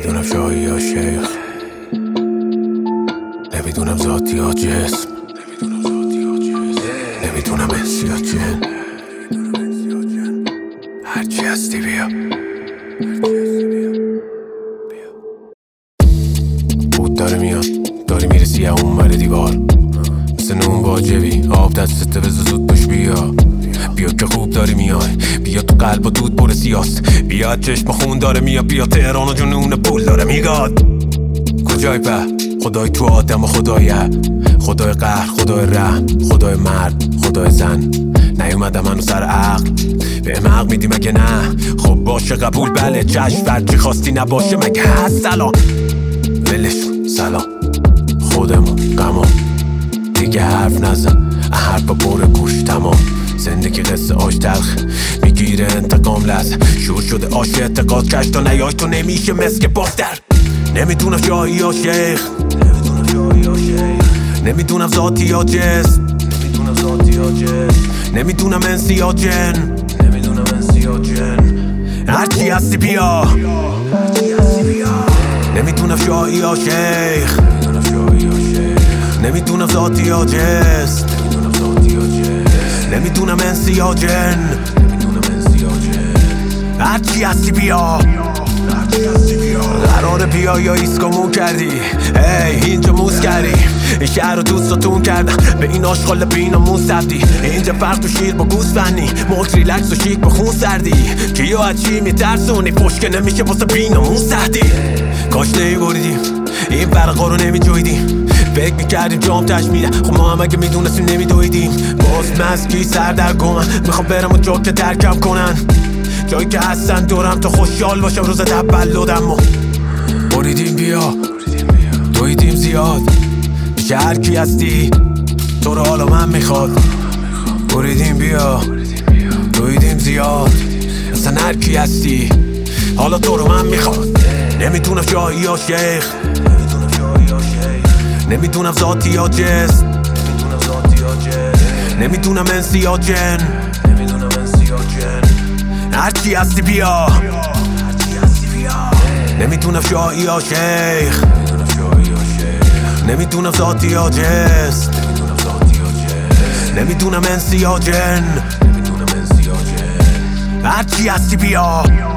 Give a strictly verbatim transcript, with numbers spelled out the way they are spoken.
نمیدونم شاهی یا شیخ، نمیدونم ذاتی یا جسم، نمیدونم انسی یا جن. هرچی هستی بیا. بود داره میاد، داری میرسی اون بر دیوار، مثل نون واجبی آب دستت بزو زود باش بیا. بیا که خوب داری میای، بیا تو قلب و دود پر سیاست، بیا چشم خون داره میاد، بیا تهران و جنون پول داره میگاد. کجای به خدای تو آدم و خدای خدای قهر، خدای رحم، خدای مرد، خدای زن. نیومدم منو سر عقل به حق میدی مگه نه؟ خب باشه قبول بله چشم، فرچی خواستی نباشه مگه هست؟ سلام ولش سلام خودمون غمام دیگه حرف نزن، حرف بره گوش تمام. زندگی قصه آش تلخ میگیره انتقام لحظه، شور شده آش اعتقاد کش تا نیای تو نمیشه مسک باستر. نمیدونم شاهی یا شیخ، نمیدونم ذاتی یا جسم، نمیدونم انسی یا جن، هرچی هستی بیا. نمیدونم شاهی یا شیخ، نمیدونم ذاتی یا جسم، نمیدونم انسی یا جن، هرچی هستی بیا. قراره بیا یا ایسکامون کردی، ای اینجا موز کردی، این شهر رو دوستاتون کردم به این آشغال بینامون سبدی. اینجا فرق تو شیر با گوز فنی، ملک ریلکس و شیک با خون سردی، کیو از چی میترسونی فشکه نمیشه واسه بینامون سهدی. کاش نیبریدیم این فرقا رو نمیجویدیم، فکر میکردیم جام تش میره، خب ما هم اگه میدونستیم نمیدویدیم. باز مسکی سر در گمن، میخوام برم و جا که ترکم کنن، جایی که هستن دورم تا خوشحال باشم روز تولدم. و بریدیم بیا دویدیم زیاد، میشه هرکی هستی تو رو حالا من میخواد. بریدیم بیا دویدیم زیاد، اصلا هرکی هستی حالا تو رو من میخواد. نمیدونم شاهی یا شیخ، نمیدونم ذاتی یا جسم، نمیدونم انسی یا جن، هرچی هستی بیا. نمیدونم شاهی یا شیخ، نمیدونم ذاتی یا جسم، نمیدونم انسی یا جن، هرچی هستی بیا.